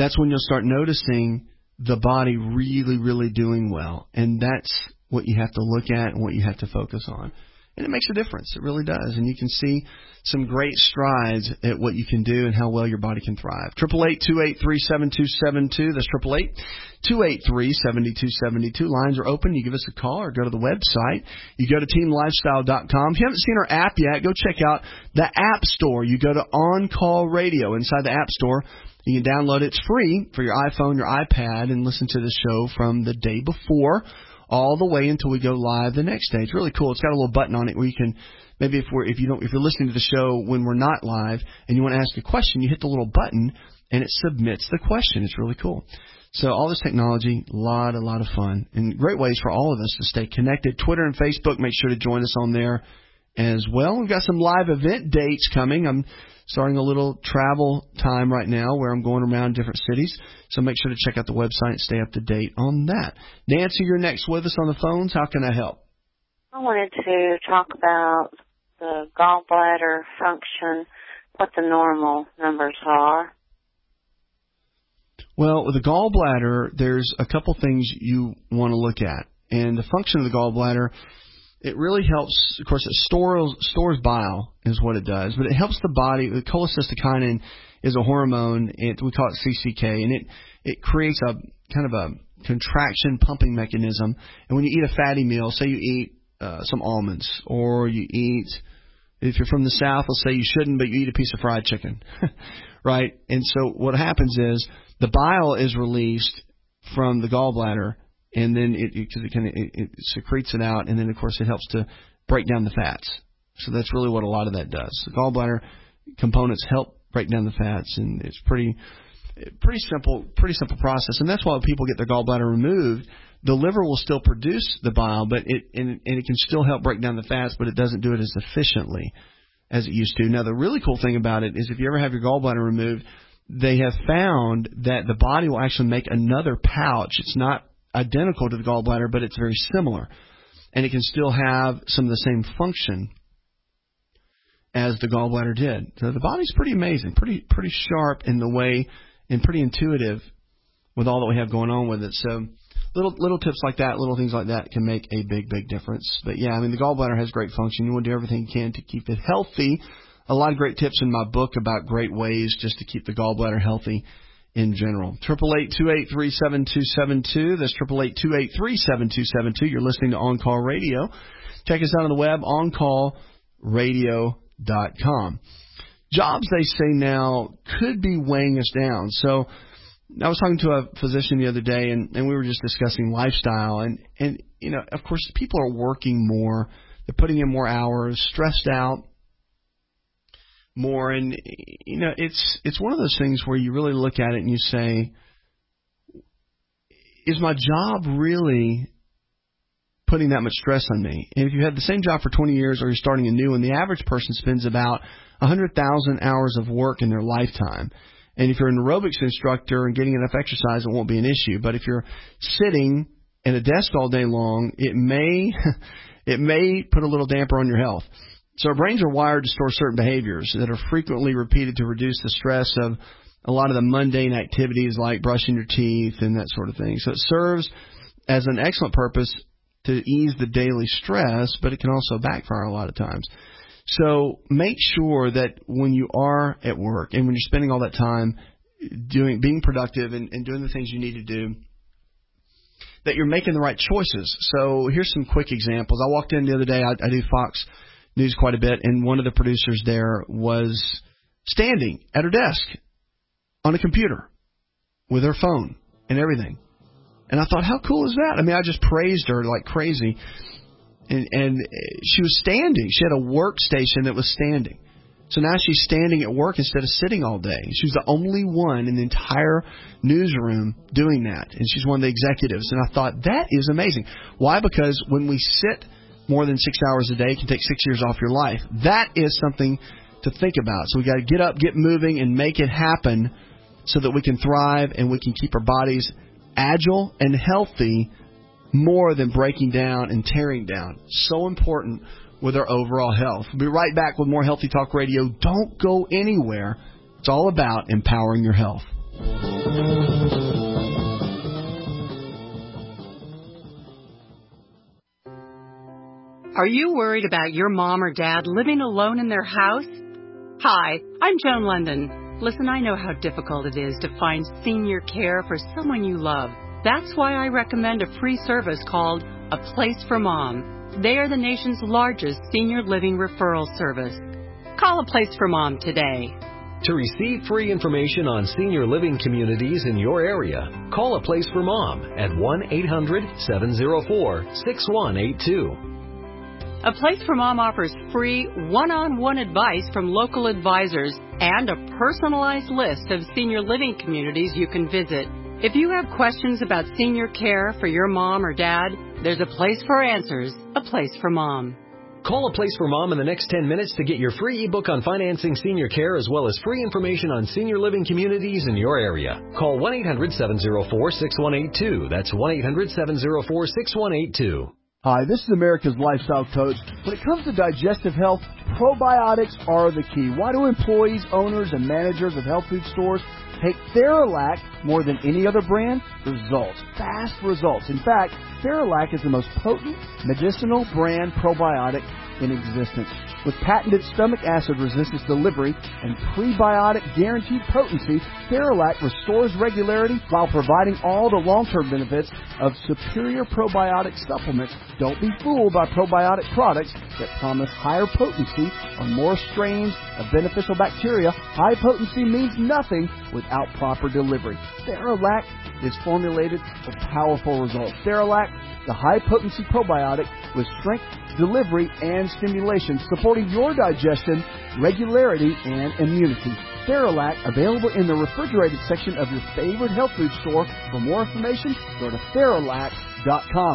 that's when you'll start noticing the body really, really doing well. And that's what you have to look at and what you have to focus on. And it makes a difference. It really does. And you can see some great strides at what you can do and how well your body can thrive. eight eight eight, two eight three, seven two seven two. That's eight eight eight, two eight three, seven two seven two. Lines are open. You give us a call or go to the website. You go to team lifestyle dot com. If you haven't seen our app yet, go check out the App Store. You go to On Call Radio inside the App Store. You can download it. It's free for your iPhone, your iPad, and listen to the show from the day before all the way until we go live the next day. It's really cool. It's got a little button on it where you can, maybe if we're if you don't if you're listening to the show when we're not live and you want to ask a question, you hit the little button and it submits the question. It's really cool. So all this technology, a lot, a lot of fun, and great ways for all of us to stay connected. Twitter and Facebook, make sure to join us on there as well. We've got some live event dates coming. I'm starting a little travel time right now where I'm going around different cities. So make sure to check out the website and stay up to date on that. Nancy, you're next with us on the phones. How can I help? I wanted to talk about the gallbladder function, what the normal numbers are. Well, with the gallbladder, there's a couple things you want to look at. And the function of the gallbladder, it really helps. Of course, it stores stores bile is what it does, but it helps the body. The cholecystokinin is a hormone. It, we call it C C K, and it it creates a kind of a contraction pumping mechanism. And when you eat a fatty meal, say you eat uh, some almonds, or you eat, if you're from the South, let's say you shouldn't, but you eat a piece of fried chicken, right? And so what happens is the bile is released from the gallbladder. And then it, it, it, can, it, it secretes it out, and then, of course, it helps to break down the fats. So that's really what a lot of that does. The gallbladder components help break down the fats, and it's pretty pretty simple pretty simple process. And that's why when people get their gallbladder removed, the liver will still produce the bile, but it and, and it can still help break down the fats, but it doesn't do it as efficiently as it used to. Now, the really cool thing about it is if you ever have your gallbladder removed, they have found that the body will actually make another pouch. It's not identical to the gallbladder, but it's very similar, and it can still have some of the same function as the gallbladder did. So the body's pretty amazing, pretty pretty sharp in the way, and pretty intuitive with all that we have going on with it. So little little tips like that, little things like that can make a big, big difference. But yeah, I mean, the gallbladder has great function. You want to do everything you can to keep it healthy. A lot of great tips in my book about great ways just to keep the gallbladder healthy in general. eight eight eight, two eight three, seven two seven two. That's eight eight eight, two eight three, seven two seven two. You're listening to On Call Radio. Check us out on the web, on call radio dot com. Jobs, they say now, could be weighing us down. So I was talking to a physician the other day, and, and we were just discussing lifestyle. And, and, you know, of course, people are working more. They're putting in more hours, stressed out more, and you know it's it's one of those things where you really look at it and you say, is my job really putting that much stress on me? And if you had the same job for twenty years or you're starting a new one, the average person spends about one hundred thousand hours of work in their lifetime. And if you're an aerobics instructor and getting enough exercise, it won't be an issue. But if you're sitting at a desk all day long, it may it may put a little damper on your health. So our brains are wired to store certain behaviors that are frequently repeated to reduce the stress of a lot of the mundane activities like brushing your teeth and that sort of thing. So it serves as an excellent purpose to ease the daily stress, but it can also backfire a lot of times. So make sure that when you are at work and when you're spending all that time doing, being productive and, and doing the things you need to do, that you're making the right choices. So here's some quick examples. I walked in the other day. I, I do Fox News quite a bit, and one of the producers there was standing at her desk on a computer with her phone and everything. And I thought, how cool is that? I mean, I just praised her like crazy. And, and she was standing. She had a workstation that was standing. So now she's standing at work instead of sitting all day. She was the only one in the entire newsroom doing that. And she's one of the executives. And I thought, that is amazing. Why? Because when we sit more than six hours a day, it can take six years off your life. That is something to think about. So we got to get up, get moving, and make it happen so that we can thrive and we can keep our bodies agile and healthy more than breaking down and tearing down. So important with our overall health. We'll be right back with more Healthy Talk Radio. Don't go anywhere. It's all about empowering your health. Are you worried about your mom or dad living alone in their house? Hi, I'm Joan London. Listen, I know how difficult it is to find senior care for someone you love. That's why I recommend a free service called A Place for Mom. They are the nation's largest senior living referral service. Call A Place for Mom today. To receive free information on senior living communities in your area, call A Place for Mom at one eight hundred seven oh four six one eight two. A Place for Mom offers free one-on-one advice from local advisors and a personalized list of senior living communities you can visit. If you have questions about senior care for your mom or dad, there's a place for answers, A Place for Mom. Call A Place for Mom in the next ten minutes to get your free ebook on financing senior care as well as free information on senior living communities in your area. Call one eight hundred seven oh four six one eight two. That's one eight hundred seven oh four six one eight two. Hi, this is America's Lifestyle Coach. When it comes to digestive health, probiotics are the key. Why do employees, owners, and managers of health food stores take Theralac more than any other brand? Results. Fast results. In fact, Theralac is the most potent medicinal brand probiotic in existence. With patented stomach acid resistance delivery and prebiotic guaranteed potency, Theralac restores regularity while providing all the long-term benefits of superior probiotic supplements. Don't be fooled by probiotic products that promise higher potency or more strains of beneficial bacteria. High potency means nothing without proper delivery. Theralac is formulated for powerful results. Theralac, the high-potency probiotic with strength, delivery, and stimulation, supporting your digestion, regularity, and immunity. Theralac, available in the refrigerated section of your favorite health food store. For more information, go to Theralac dot com.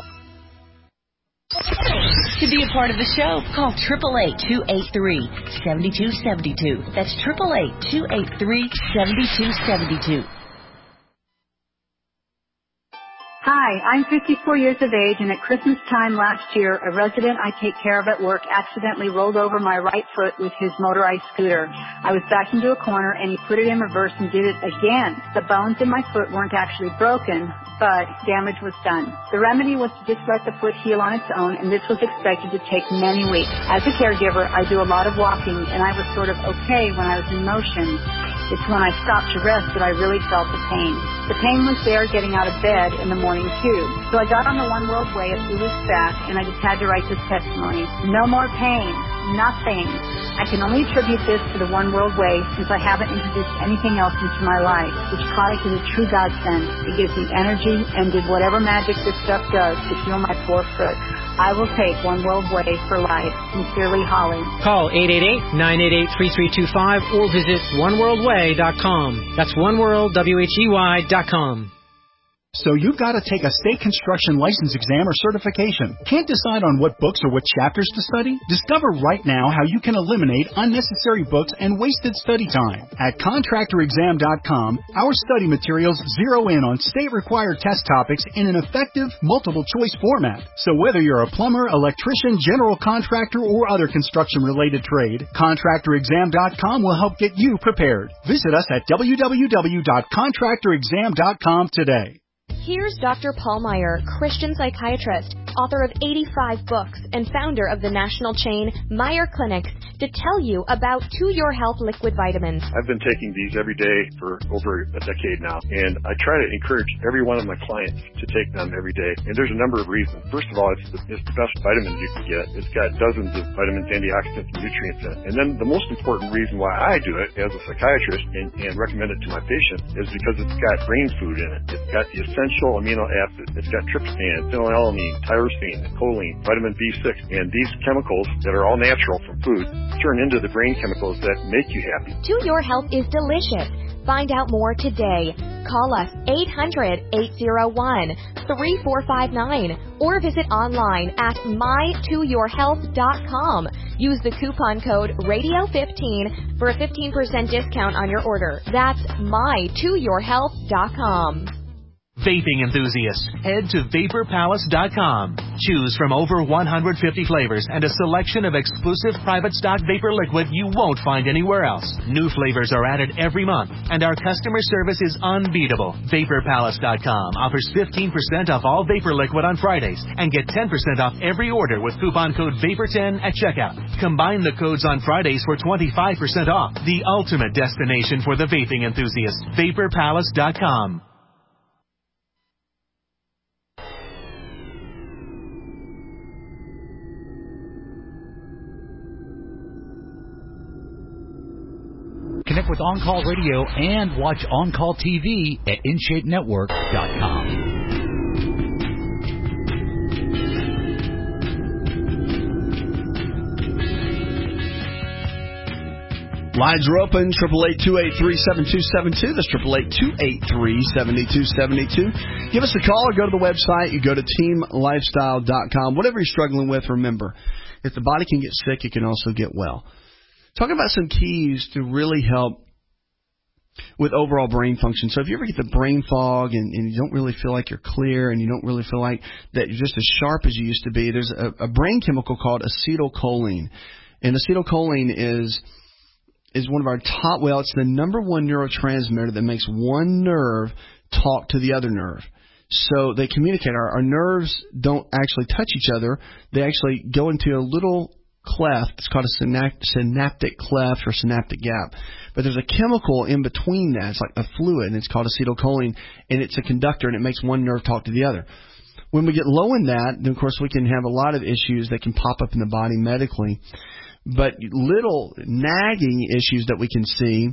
To be a part of the show, call eight eight eight, two eight three, seven two seven two. That's eight eight eight, two eight three, seven two seven two. Hi, I'm fifty-four years of age, and at Christmas time last year, a resident I take care of at work accidentally rolled over my right foot with his motorized scooter. I was backed into a corner, and he put it in reverse and did it again. The bones in my foot weren't actually broken, but damage was done. The remedy was to just let the foot heal on its own, and this was expected to take many weeks. As a caregiver, I do a lot of walking, and I was sort of okay when I was in motion. It's when I stopped to rest that I really felt the pain. The pain was there getting out of bed in the morning, too. So I got on the One World Way at Lulu's Back, and I just had to write this testimony. No more pain. Nothing. I can only attribute this to the One World Way since I haven't introduced anything else into my life. This product is a true godsend. It gives me energy and did whatever magic this stuff does to heal my poor foot. I will take One World Way for life. Sincerely, Holly. Call eight eight eight, nine eight eight, three three two five or visit one world way dot com. That's oneworld, W H E Y dot com. So you've got to take a state construction license exam or certification. Can't decide on what books or what chapters to study? Discover right now how you can eliminate unnecessary books and wasted study time. At contractor exam dot com, our study materials zero in on state-required test topics in an effective, multiple-choice format. So whether you're a plumber, electrician, general contractor, or other construction-related trade, contractor exam dot com will help get you prepared. Visit us at w w w dot contractor exam dot com today. Here's Doctor Paul Meyer, Christian psychiatrist, author of eighty-five books, and founder of the national chain Meyer Clinics, to tell you about To Your Health liquid vitamins. I've been taking these every day for over a decade now, and I try to encourage every one of my clients to take them every day. And there's a number of reasons. First of all, it's the, it's the best vitamins you can get. It's got dozens of vitamins, antioxidants, and nutrients in it. And then the most important reason why I do it as a psychiatrist and, and recommend it to my patients is because it's got brain food in it. It's got the essential amino acids. It's got tryptophan, phenylalanine, tyrosine, choline, vitamin B six, and these chemicals that are all natural from food turn into the brain chemicals that make you happy. To Your Health is delicious. Find out more today. Call us eight hundred, eight oh one, three four five nine or visit online at my to your health dot com. Use the coupon code radio fifteen for a fifteen percent discount on your order. That's my to your health dot com. Vaping enthusiasts, head to vapor palace dot com. Choose from over one hundred fifty flavors and a selection of exclusive private stock vapor liquid you won't find anywhere else. New flavors are added every month, and our customer service is unbeatable. vapor palace dot com offers fifteen percent off all vapor liquid on Fridays and get ten percent off every order with coupon code vapor ten at checkout. Combine the codes on Fridays for twenty-five percent off. The ultimate destination for the vaping enthusiast. vapor palace dot com. Connect with On Call Radio and watch On Call T V at in shape network dot com. Lines are open, eight eight eight, two eight three, seven two seven two. That's eight eight eight, two eight three, seven two seven two. Give us a call or go to the website. You go to team lifestyle dot com. Whatever you're struggling with, remember, if the body can get sick, it can also get well. Talking about some keys to really help with overall brain function. So if you ever get the brain fog and, and you don't really feel like you're clear and you don't really feel like that you're just as sharp as you used to be, there's a, a brain chemical called acetylcholine. And acetylcholine is is one of our top, well, it's the number one neurotransmitter that makes one nerve talk to the other nerve. So they communicate. Our, our nerves don't actually touch each other. They actually go into a little cleft. It's called a synapt- synaptic cleft or synaptic gap. But there's a chemical in between that. It's like a fluid, and it's called acetylcholine, and it's a conductor, and it makes one nerve talk to the other. When we get low in that, then, of course, we can have a lot of issues that can pop up in the body medically. But little nagging issues that we can see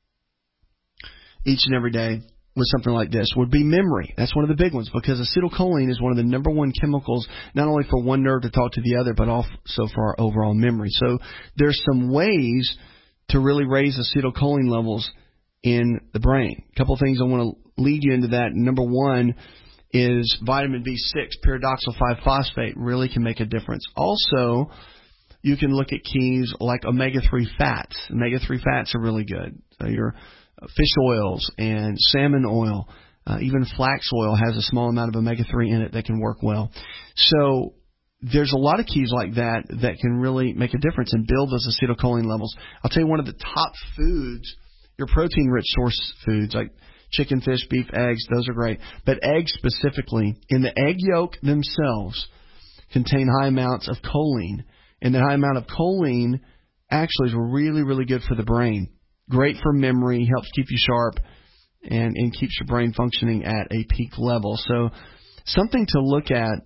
each and every day with something like this would be memory. That's one of the big ones, because acetylcholine is one of the number one chemicals, not only for one nerve to talk to the other, but also for our overall memory. So there's some ways to really raise acetylcholine levels in the brain. A couple of things I want to lead you into that. Number one is vitamin B six, pyridoxal five phosphate, really can make a difference. Also, you can look at keys like omega three fats. omega three fats are really good. So your fish oils and salmon oil, uh, even flax oil has a small amount of omega three in it that can work well. So there's a lot of keys like that that can really make a difference and build those acetylcholine levels. I'll tell you one of the top foods, your protein-rich source foods like chicken, fish, beef, eggs, those are great. But eggs specifically, in the egg yolk themselves, contain high amounts of choline. And the high amount of choline actually is really, really good for the brain. Great for memory, helps keep you sharp, and, and keeps your brain functioning at a peak level. So something to look at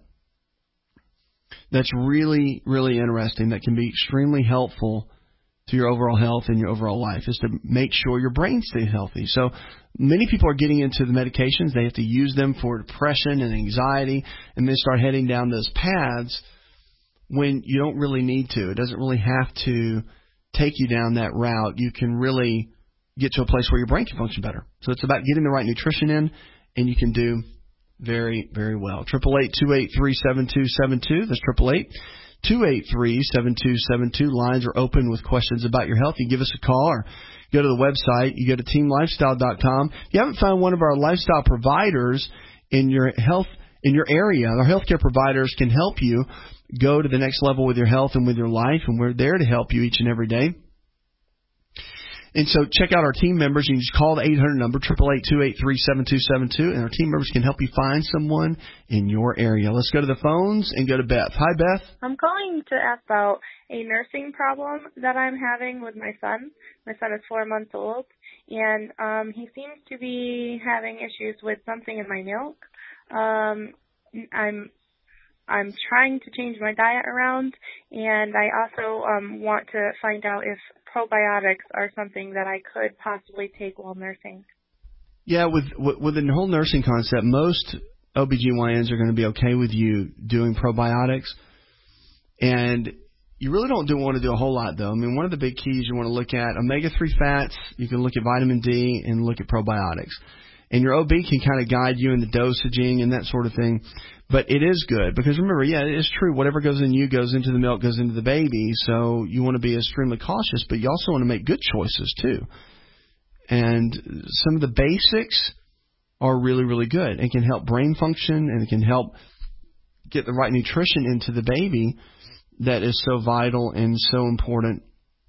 that's really, really interesting that can be extremely helpful to your overall health and your overall life is to make sure your brain stays healthy. So many people are getting into the medications. They have to use them for depression and anxiety, and then start heading down those paths when you don't really need to. It doesn't really have to take you down that route. You can really get to a place where your brain can function better. So it's about getting the right nutrition in, and you can do very, very well. eight eight eight, two eight three, seven two seven two. That's eight eight eight, two eight three, seven two seven two. Lines are open with questions about your health. You give us a call or go to the website. You go to team lifestyle dot com. If you haven't found one of our lifestyle providers in your health, in your area, our healthcare providers can help you go to the next level with your health and with your life, and we're there to help you each and every day. And so check out our team members. You can just call the eight hundred number, eight eight eight, two eight three, seven two seven two, and our team members can help you find someone in your area. Let's go to the phones and go to Beth. Hi, Beth. I'm calling to ask about a nursing problem that I'm having with my son. My son is four months old, and um, he seems to be having issues with something in my milk. Um, I'm I'm trying to change my diet around, and I also um, want to find out if probiotics are something that I could possibly take while nursing. Yeah, with with the whole nursing concept, most O B G Y Ns are going to be okay with you doing probiotics. And you really don't do want to do a whole lot, though. I mean, one of the big keys you want to look at, omega three fats, you can look at vitamin D and look at probiotics. And your O B can kind of guide you in the dosaging and that sort of thing. But it is good because, remember, yeah, it is true. Whatever goes in you goes into the milk, goes into the baby. So you want to be extremely cautious, but you also want to make good choices, too. And some of the basics are really, really good and can help brain function and can help get the right nutrition into the baby that is so vital and so important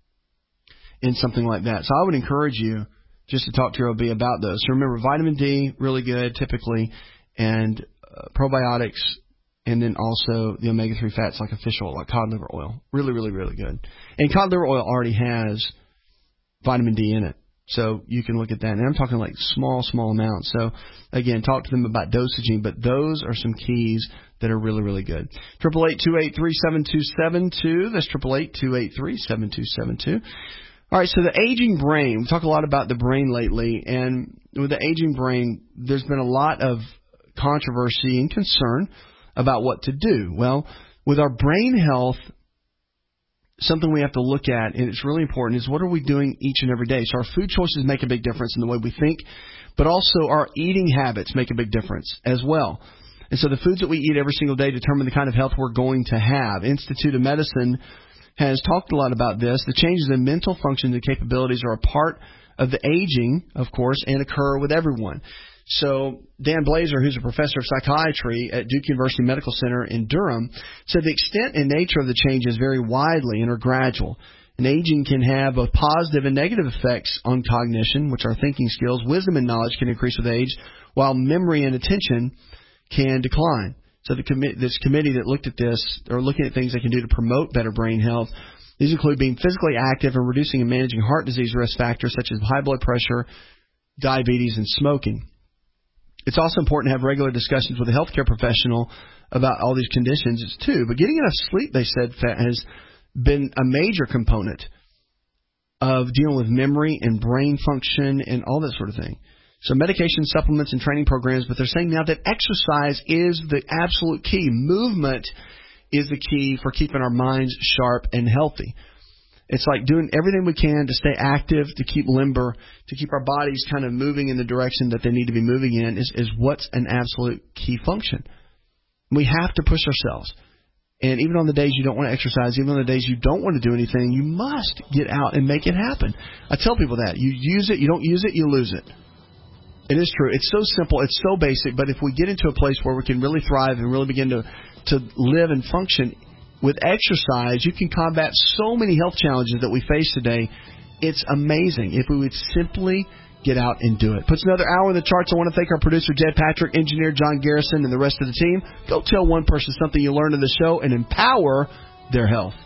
in something like that. So I would encourage you just to talk to your O B about those. So remember, vitamin D, really good typically, and uh, probiotics, and then also the omega three fats like a fish oil, like cod liver oil. Really, really, really good. And cod liver oil already has vitamin D in it. So you can look at that. And I'm talking like small, small amounts. So, again, talk to them about dosaging. But those are some keys that are really, really good. eight eight eight, two eight three, seven two seven two. That's eight eight eight, two eight three, seven two seven two. All right, so the aging brain. We talk a lot about the brain lately. And with the aging brain, there's been a lot of controversy and concern about what to do. Well, with our brain health, something we have to look at, and it's really important, is what are we doing each and every day? So our food choices make a big difference in the way we think, but also our eating habits make a big difference as well. And so the foods that we eat every single day determine the kind of health we're going to have. Institute of Medicine has talked a lot about this. The changes in mental functions and capabilities are a part of the aging, of course, and occur with everyone. So Dan Blazer, who's a professor of psychiatry at Duke University Medical Center in Durham, said the extent and nature of the changes vary widely and are gradual. And aging can have both positive and negative effects on cognition, which are thinking skills. Wisdom and knowledge can increase with age, while memory and attention can decline. So the commi- this committee that looked at this, or looking at things they can do to promote better brain health, these include being physically active and reducing and managing heart disease risk factors such as high blood pressure, diabetes, and smoking. It's also important to have regular discussions with a healthcare professional about all these conditions too. But getting enough sleep, they said, has been a major component of dealing with memory and brain function and all that sort of thing. So medication, supplements, and training programs, but they're saying now that exercise is the absolute key. Movement is the key for keeping our minds sharp and healthy. It's like doing everything we can to stay active, to keep limber, to keep our bodies kind of moving in the direction that they need to be moving in is, is what's an absolute key function. We have to push ourselves. And even on the days you don't want to exercise, even on the days you don't want to do anything, you must get out and make it happen. I tell people that. You use it, you don't use it, you lose it. It is true. It's so simple. It's so basic. But if we get into a place where we can really thrive and really begin to, to live and function with exercise, you can combat so many health challenges that we face today. It's amazing if we would simply get out and do it. Puts another hour in the charts. I want to thank our producer, Jed Patrick, engineer John Garrison, and the rest of the team. Go tell one person something you learned in the show and empower their health.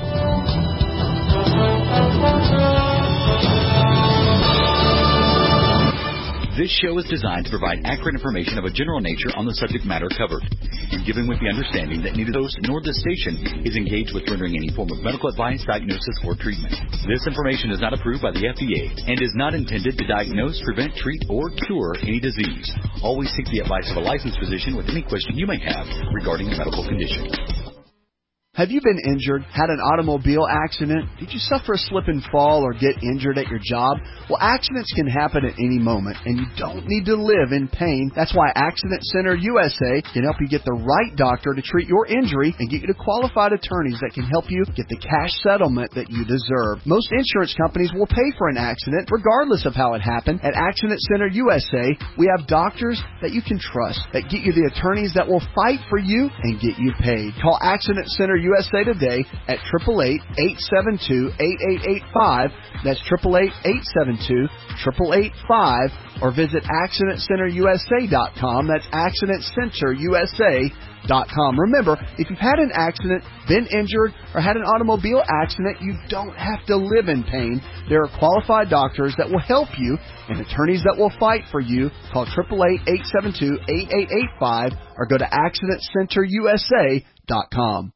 This show is designed to provide accurate information of a general nature on the subject matter covered, and given with the understanding that neither host nor this station is engaged with rendering any form of medical advice, diagnosis, or treatment. This information is not approved by the F D A and is not intended to diagnose, prevent, treat, or cure any disease. Always seek the advice of a licensed physician with any question you may have regarding a medical condition. Have you been injured, had an automobile accident? Did you suffer a slip and fall or get injured at your job? Well, accidents can happen at any moment, and you don't need to live in pain. That's why Accident Center U S A can help you get the right doctor to treat your injury and get you to qualified attorneys that can help you get the cash settlement that you deserve. Most insurance companies will pay for an accident, regardless of how it happened. At Accident Center U S A, we have doctors that you can trust, that get you the attorneys that will fight for you and get you paid. Call Accident Center U S A today at eight eight eight, eight seven two, eight eight eight five. That's eight eight eight, eight seven two, eight eight eight five. Or visit accident center U S A dot com. That's accident center U S A dot com. Remember, if you've had an accident, been injured, or had an automobile accident, you don't have to live in pain. There are qualified doctors that will help you and attorneys that will fight for you. Call eight eight eight, eight seven two, eight eight eight five or go to accident center U S A dot com.